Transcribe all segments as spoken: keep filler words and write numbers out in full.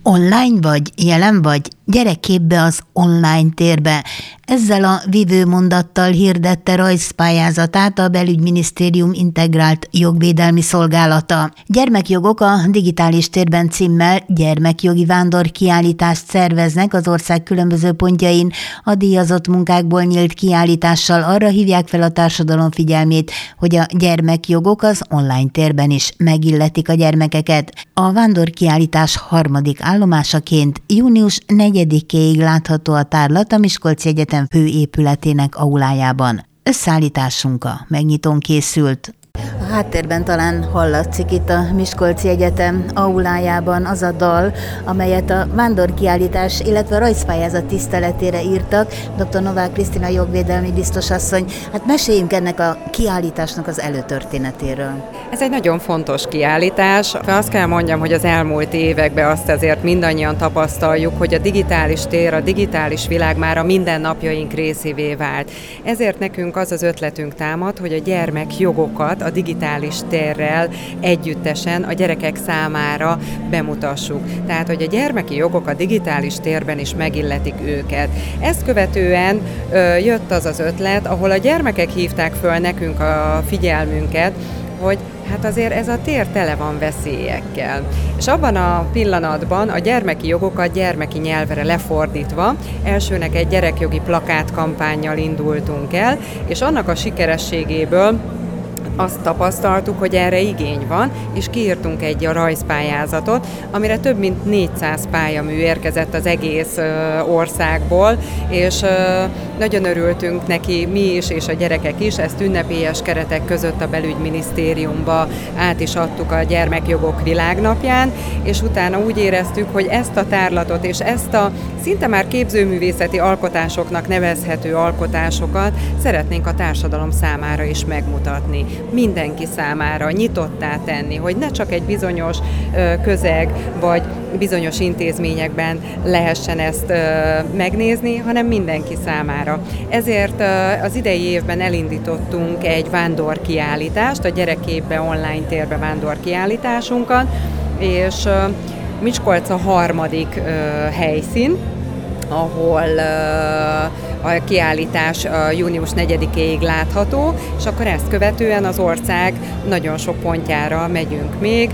Online vagy, jelen vagy, gyere képbe az online térbe. Ezzel a vívőmondattal hirdette rajzpályázatát a Belügyminisztérium Integrált Jogvédelmi Szolgálata. Gyermekjogok a digitális térben címmel gyermekjogi vándorkiállítást szerveznek az ország különböző pontjain. A díjazott munkákból nyílt kiállítással arra hívják fel a társadalom figyelmét, hogy a gyermekjogok az online térben is megilletik a gyermekeket. A vándorkiállítás harmadik állomásaként június negyedikéig látható a tárlat a Miskolci Egyetem főépületének aulájában. Összeállításunk a megnyitón készült. A háttérben talán hallatszik itt a Miskolci Egyetem aulájában az a dal, amelyet a vándorkiállítás, illetve a rajzpályázat tiszteletére írtak. doktor Novák Krisztina jogvédelmi biztosasszony, hát meséljünk ennek a kiállításnak az előtörténetéről. Ez egy nagyon fontos kiállítás. Azt kell mondjam, hogy az elmúlt években azt azért mindannyian tapasztaljuk, hogy a digitális tér, a digitális világ már a mindennapjaink részévé vált. Ezért nekünk az az ötletünk támad, hogy a gyermekjogokat a digitális térrel együttesen a gyerekek számára bemutassuk. Tehát, hogy a gyermeki jogok a digitális térben is megilletik őket. Ezt követően ö, jött az az ötlet, ahol a gyermekek hívták föl nekünk a figyelmünket, hogy hát azért ez a tér tele van veszélyekkel. És abban a pillanatban a gyermeki jogokat gyermeki nyelvre lefordítva elsőnek egy gyerekjogi plakátkampánnyal indultunk el, és annak a sikerességéből azt tapasztaltuk, hogy erre igény van, és kiírtunk egy rajzpályázatot, amire több mint négyszáz pályamű érkezett az egész országból, és nagyon örültünk neki mi is, és a gyerekek is. Ezt ünnepélyes keretek között a Belügyminisztériumba át is adtuk a Gyermekjogok Világnapján, és utána úgy éreztük, hogy ezt a tárlatot és ezt a szinte már képzőművészeti alkotásoknak nevezhető alkotásokat szeretnénk a társadalom számára is megmutatni. Mindenki számára nyitottá tenni, hogy ne csak egy bizonyos közeg vagy bizonyos intézményekben lehessen ezt megnézni, hanem mindenki számára. Ezért az idei évben elindítottunk egy vándorkiállítást, a Gyerekképbe online térbe vándorkiállításunkat, és Miskolc a harmadik helyszín, ahol a kiállítás június negyedikéig látható, és akkor ezt követően az ország nagyon sok pontjára megyünk még.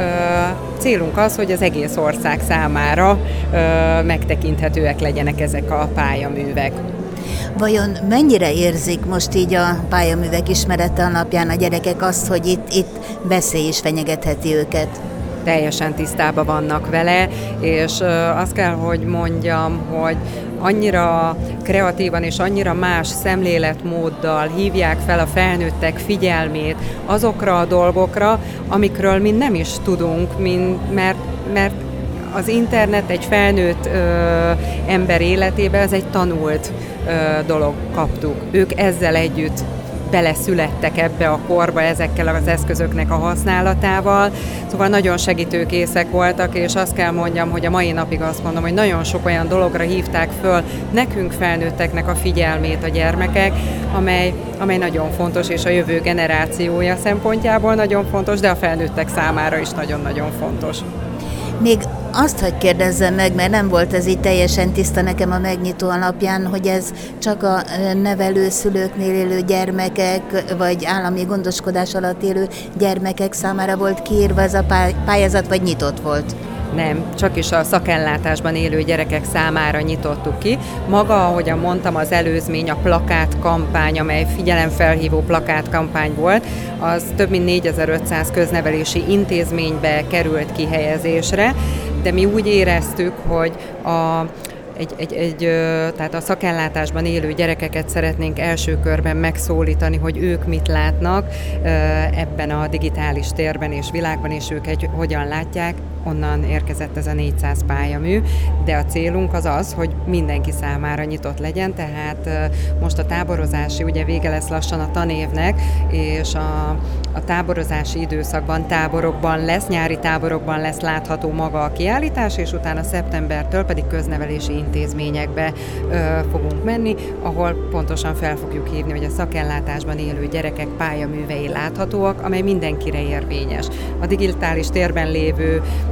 Célunk az, hogy az egész ország számára megtekinthetőek legyenek ezek a pályaművek. Vajon mennyire érzik most így a pályaművek ismerete alapján a gyerekek azt, hogy itt, itt veszély is fenyegetheti őket? Teljesen tisztában vannak vele, és azt kell, hogy mondjam, hogy annyira kreatívan és annyira más szemléletmóddal hívják fel a felnőttek figyelmét azokra a dolgokra, amikről mi nem is tudunk, mint, mert, mert az internet egy felnőtt ö, ember életében ez egy tanult ö, dolog, kaptuk. Ők ezzel együtt beleszülettek ebbe a korba ezekkel az eszközöknek a használatával, szóval nagyon segítőkészek voltak, és azt kell mondjam, hogy a mai napig azt mondom, hogy nagyon sok olyan dologra hívták föl nekünk felnőtteknek a figyelmét a gyermekek, amely, amely nagyon fontos, és a jövő generációja szempontjából nagyon fontos, de a felnőttek számára is nagyon-nagyon fontos. Még azt, hogy kérdezzem meg, mert nem volt ez így teljesen tiszta nekem a megnyitó alapján, hogy ez csak a nevelőszülőknél élő gyermekek, vagy állami gondoskodás alatt élő gyermekek számára volt kiírva ez a pályázat, vagy nyitott volt? Nem, csak is a szakellátásban élő gyerekek számára nyitottuk ki. Maga, ahogyan mondtam, az előzmény, a plakátkampány, amely figyelemfelhívó plakátkampány volt, az több mint négyezer-ötszáz köznevelési intézménybe került kihelyezésre, de mi úgy éreztük, hogy a Egy, egy, egy, tehát a szakellátásban élő gyerekeket szeretnénk első körben megszólítani, hogy ők mit látnak ebben a digitális térben és világban, és ők egy, hogyan látják. Onnan érkezett ez a négyszáz pályamű, de a célunk az az, hogy mindenki számára nyitott legyen, tehát most a táborozási, ugye vége lesz lassan a tanévnek, és a, a táborozási időszakban, táborokban lesz, nyári táborokban lesz látható maga a kiállítás, és utána szeptembertől pedig köznevelési intézményekbe ö, fogunk menni, ahol pontosan fel fogjuk hívni, hogy a szakellátásban élő gyerekek pályaművei láthatóak, amely mindenkire érvényes. A digitális térben lévő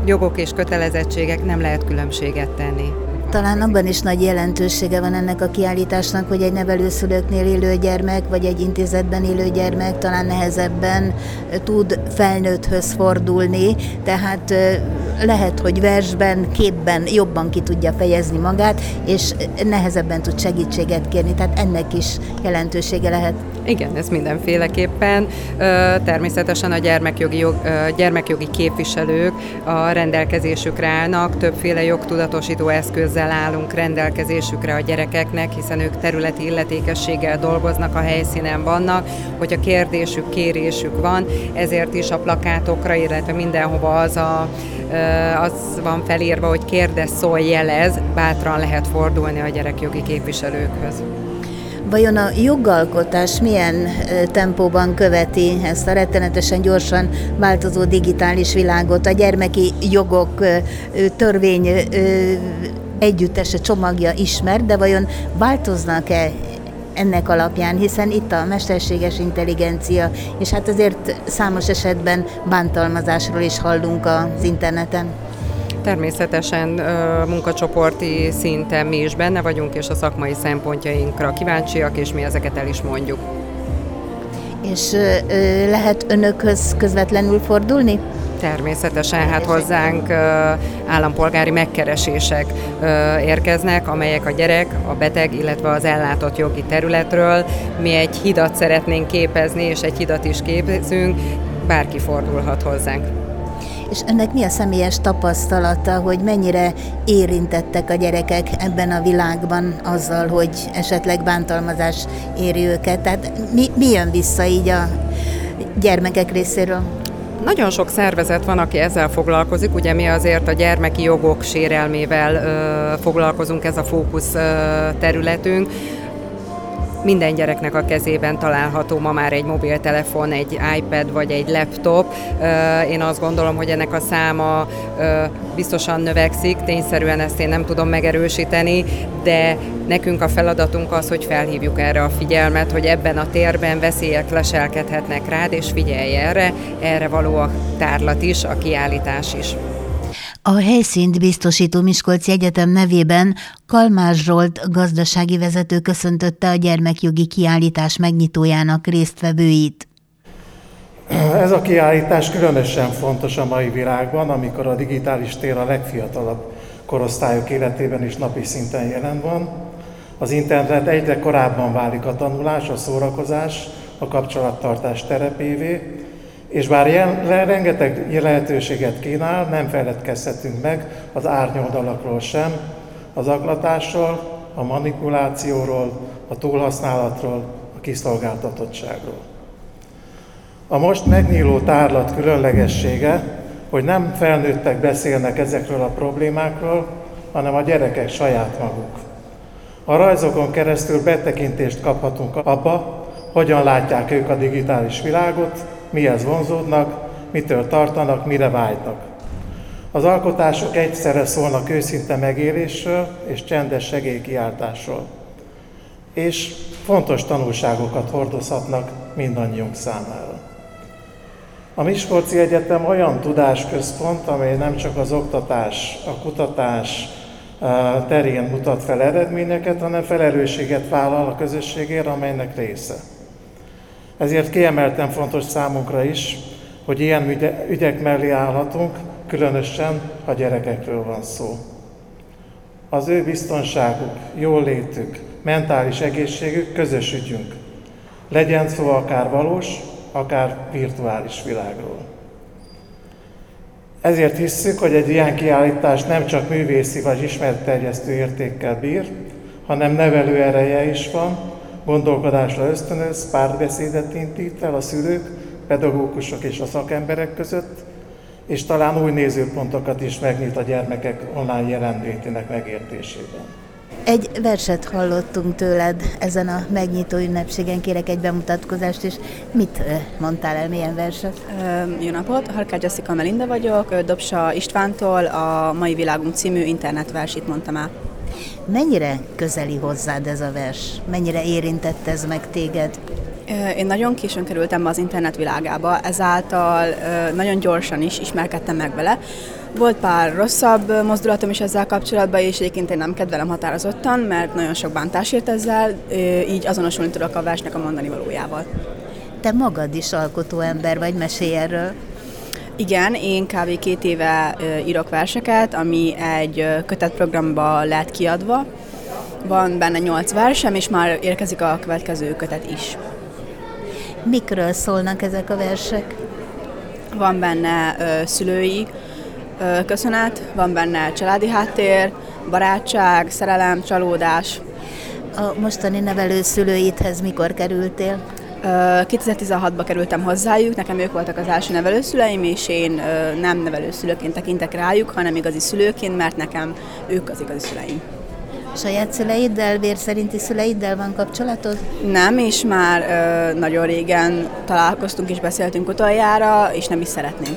jogok és kötelezettségek, nem lehet különbséget tenni. Talán abban is nagy jelentősége van ennek a kiállításnak, hogy egy nevelőszülőknél élő gyermek, vagy egy intézetben élő gyermek talán nehezebben tud felnőtthöz fordulni, tehát lehet, hogy versben, képben jobban ki tudja fejezni magát, és nehezebben tud segítséget kérni, tehát ennek is jelentősége lehet. Igen, ez mindenféleképpen. Természetesen a gyermekjogi, jog, gyermekjogi képviselők a rendelkezésükre állnak, többféle jogtudatosító eszközzel állunk rendelkezésükre a gyerekeknek, hiszen ők területi illetékességgel dolgoznak, a helyszínen vannak, hogyha kérdésük, kérésük van, ezért is a plakátokra, illetve mindenhova az, a, az van felírva, hogy kérdezz, szólj, jelez, bátran lehet fordulni a gyerekjogi képviselőkhöz. Vajon a jogalkotás milyen tempóban követi ezt a rettenetesen gyorsan változó digitális világot? A gyermeki jogok törvény együttese csomagja ismert, de vajon változnak-e ennek alapján, hiszen itt a mesterséges intelligencia, és hát azért számos esetben bántalmazásról is hallunk az interneten. Természetesen munkacsoporti szinten mi is benne vagyunk, és a szakmai szempontjainkra kíváncsiak, és mi ezeket el is mondjuk. És lehet önökhöz közvetlenül fordulni? Természetesen, hát hozzánk állampolgári megkeresések érkeznek, amelyek a gyerek, a beteg, illetve az ellátott jogi területről. Mi egy hidat szeretnénk képezni, és egy hidat is képezünk, bárki fordulhat hozzánk. És önnek mi a személyes tapasztalata, hogy mennyire érintettek a gyerekek ebben a világban azzal, hogy esetleg bántalmazás éri őket? Tehát mi, mi jön vissza így a gyermekek részéről? Nagyon sok szervezet van, aki ezzel foglalkozik, ugye mi azért a gyermeki jogok sérelmével ö, foglalkozunk, ez a fókusz ö, területünk. Minden gyereknek a kezében található ma már egy mobiltelefon, egy iPad vagy egy laptop. Én azt gondolom, hogy ennek a száma biztosan növekszik, tényszerűen ezt én nem tudom megerősíteni, de nekünk a feladatunk az, hogy felhívjuk erre a figyelmet, hogy ebben a térben veszélyek leselkedhetnek rád, és figyelj erre, erre való a tárlat is, a kiállítás is. A helyszínt biztosító Miskolci Egyetem nevében Kalmár Zsolt gazdasági vezető köszöntötte a gyermekjogi kiállítás megnyitójának résztvevőit. Ez a kiállítás különösen fontos a mai világban, amikor a digitális tér a legfiatalabb korosztályok életében is napi szinten jelen van. Az internet egyre korábban válik a tanulás, a szórakozás, a kapcsolattartás terepévé, és bár jel, rengeteg lehetőséget kínál, nem feledkezhetünk meg az árnyoldalakról sem, az zaklatásról, a manipulációról, a túlhasználatról, a kiszolgáltatottságról. A most megnyíló tárlat különlegessége, hogy nem felnőttek beszélnek ezekről a problémákról, hanem a gyerekek saját maguk. A rajzokon keresztül betekintést kaphatunk abba, hogyan látják ők a digitális világot, mihez vonzódnak, mitől tartanak, mire vágynak. Az alkotások egyszerre szólnak őszinte megélésről és csendes segélykiáltásról, és fontos tanulságokat hordozhatnak mindannyiunk számára. A Miskolci Egyetem olyan tudásközpont, amely nem csak az oktatás, a kutatás terén mutat fel eredményeket, hanem felelősséget vállal a közösségért, amelynek része. Ezért kiemelten fontos számunkra is, hogy ilyen ügye, ügyek mellé állhatunk, különösen, ha gyerekekről van szó. Az ő biztonságuk, jólétük, mentális egészségük közös ügyünk. Legyen szó akár valós, akár virtuális világról. Ezért hisszük, hogy egy ilyen kiállítás nem csak művészi vagy ismeretterjesztő értékkel bír, hanem nevelő ereje is van, gondolkodásra ösztönöz, párbeszédet indít el a szülők, pedagógusok és a szakemberek között, és talán új nézőpontokat is megnyit a gyermekek online jelenlétének megértésében. Egy verset hallottunk tőled ezen a megnyitó ünnepségen, kérek egy bemutatkozást, és mit mondtál el, milyen verset? Jó napot, Harkács Jessica Melinda vagyok, Dobsa Istvántól a Mai Világunk című internetversit mondtam el. Mennyire közeli hozzád ez a vers? Mennyire érintett ez meg téged? Én nagyon későn kerültem be az internet világába, ezáltal nagyon gyorsan is ismerkedtem meg vele. Volt pár rosszabb mozdulatom is ezzel kapcsolatban, és egyébként én nem kedvelem határozottan, mert nagyon sok bántás ért ezzel, így azonosulni tudok a versnek a mondani valójával. Te magad is alkotó ember vagy, mesélj erről. Igen, én kb. két éve írok verseket, ami egy kötetprogramba lett kiadva. Van benne nyolc versem, és már érkezik a következő kötet is. Mikről szólnak ezek a versek? Van benne ö, szülői ö, köszönet, van benne családi háttér, barátság, szerelem, csalódás. A mostani nevelőszülőidhez mikor kerültél? kétezer-tizenhatban kerültem hozzájuk, nekem ők voltak az első nevelőszüleim, és én ö, nem nevelőszülőként tekintek rájuk, hanem igazi szülőként, mert nekem ők az igazi szüleim. Saját szüleiddel, vér szerinti szüleiddel van kapcsolatod? Nem, és már ö, nagyon régen találkoztunk és beszéltünk utoljára, és nem is szeretném.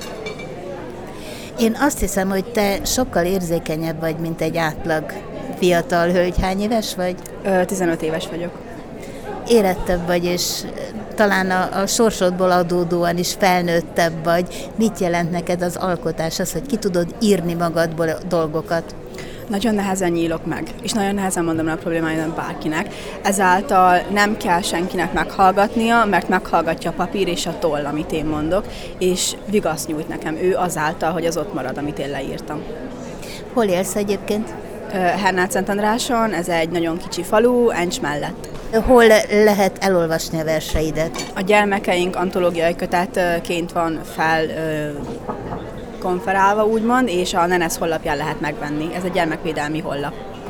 Én azt hiszem, hogy te sokkal érzékenyebb vagy, mint egy átlag fiatal hölgy. Hány éves vagy? Ö, tizenöt éves vagyok. Érettebb vagy, és talán a, a sorsodból adódóan is felnőttebb vagy. Mit jelent neked az alkotás, az, hogy ki tudod írni magadból dolgokat? Nagyon nehezen nyílok meg, és nagyon nehezen mondom a problémáimat bárkinek. Ezáltal nem kell senkinek meghallgatnia, mert meghallgatja a papír és a toll, amit én mondok, és vigaszt nyújt nekem ő azáltal, hogy az ott marad, amit én leírtam. Hol élsz egyébként? Hernád-Szentandráson, ez egy nagyon kicsi falu, Encs mellett. Hol lehet elolvasni a verseidet? A gyermekeink antológiai kötetként van fel konferálva, úgymond, és a Nenes honlapján lehet megvenni. Ez egy gyermekvédelmi honlap.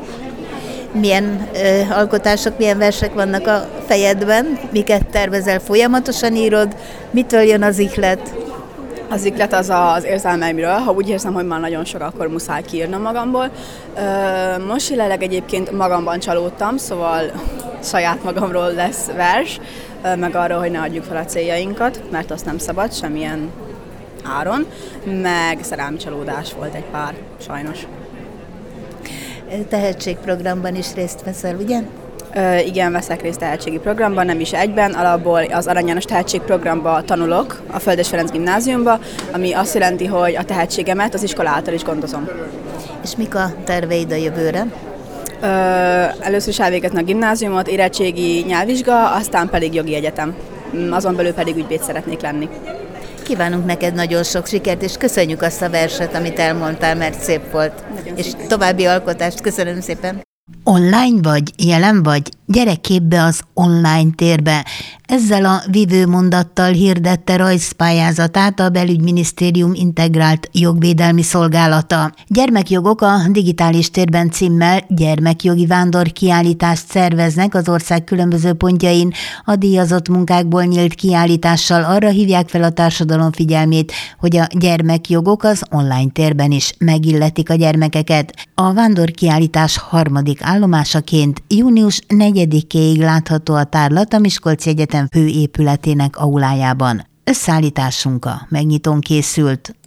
Milyen ö, alkotások, milyen versek vannak a fejedben? Miket tervezel? Folyamatosan írod? Mitől jön az ihlet? Az ihlet az az érzelmeimről. Ha úgy érzem, hogy már nagyon sok, akkor muszáj kiírnom magamból. Most jelenleg egyébként magamban csalódtam, szóval saját magamról lesz vers, meg arról, hogy ne adjuk fel a céljainkat, mert azt nem szabad semmilyen áron, meg szerelmi csalódás volt egy pár, sajnos. Tehetségprogramban is részt veszel, ugye? Ö, igen, veszek részt tehetségi programban, nem is egyben, alapból az Arany János tehetségprogramban tanulok a Földes Ferenc gimnáziumban, ami azt jelenti, hogy a tehetségemet az iskola által is gondozom. És mik a terveid a jövőre? Ö, először is elvégezni a gimnáziumot, érettségi, nyelvvizsga, aztán pedig jogi egyetem. Azon belül pedig ügyvéd szeretnék lenni. Kívánunk neked nagyon sok sikert, és köszönjük azt a verset, amit elmondtál, mert szép volt. Nagyon és szépen. További alkotást. Köszönöm szépen. Online vagy, jelen vagy, gyere képbe az online térbe. Ezzel a vívőmondattal hirdette rajzpályázatát a Belügyminisztérium integrált jogvédelmi szolgálata. Gyermekjogok a digitális térben címmel gyermekjogi vándorkiállítást szerveznek az ország különböző pontjain. A díjazott munkákból nyílt kiállítással arra hívják fel a társadalom figyelmét, hogy a gyermekjogok az online térben is megilletik a gyermekeket. A vándorkiállítás harmadik állomásaként június negyedikéig látható a tárlat a Miskolci Egyetem főépületének aulájában. Összeállításunk a megnyitón készült.